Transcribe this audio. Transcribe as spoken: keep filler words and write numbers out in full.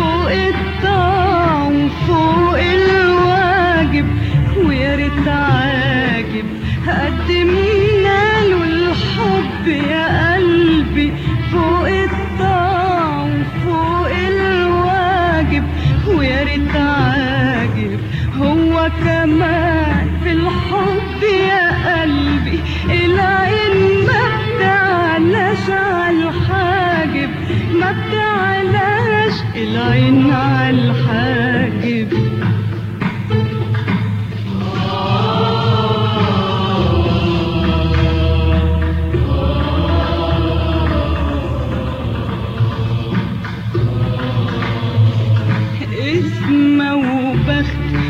فوق الطعم فوق الواجب، ويا ريت عاجب قدمنا له الحب يا قلبي. فوق الطعم فوق الواجب، ويا ريت عاجب هو كمان في الحب يا قلبي. العين ما بتعلاش عالحاجب، ما بتعلاش العين عالحاجب. اسمه وبخت